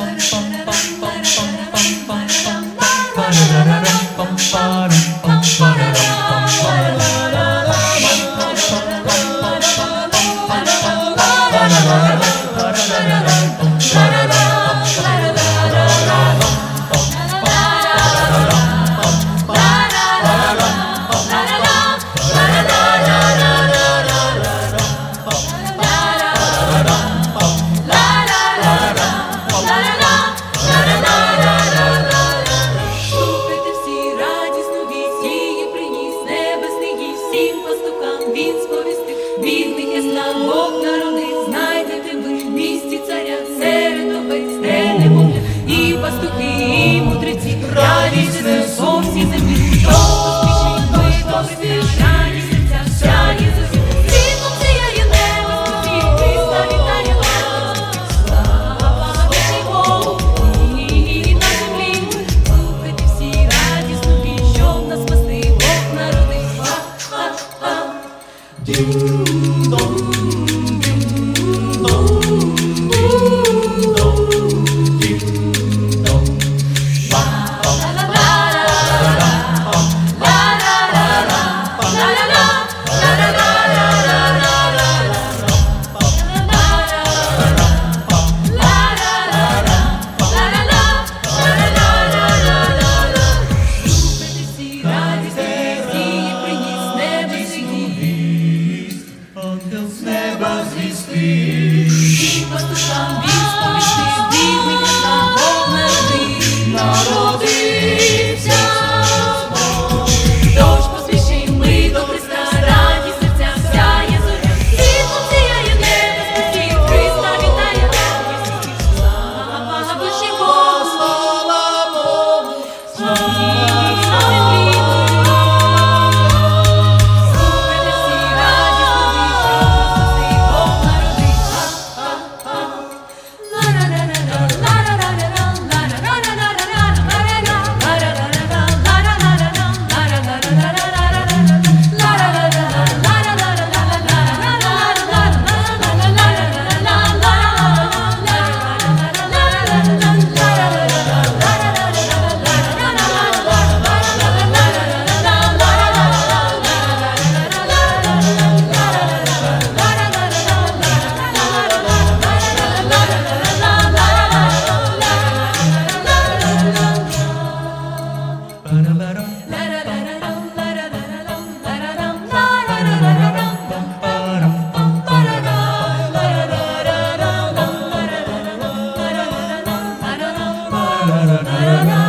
Він сповістив, бідних ясла Бог народив, знайдете ви в місті царя, серед овець, де немовля, і пастухи, і мудреці, радіться со всій землі, що поспішить, ми поспішить, радість серця, вся Єзусі, світлом сіяє небо, спустів, Христа вітає вас, слава вічний Богу, і на землі, слухайте всі радісну вість, щоб нас спасти, Бог народив. І пастушам він сповістив, бідних ясла Бог народився. Тож поспішим ми до Христа, радість серця сяє зоря, світлом сіяє небо, спустів, Христа вітає радість. Слава вічний Богу, слава Богу, слава землі. Слухайте всі радісну вість, що Бог народив. La la la la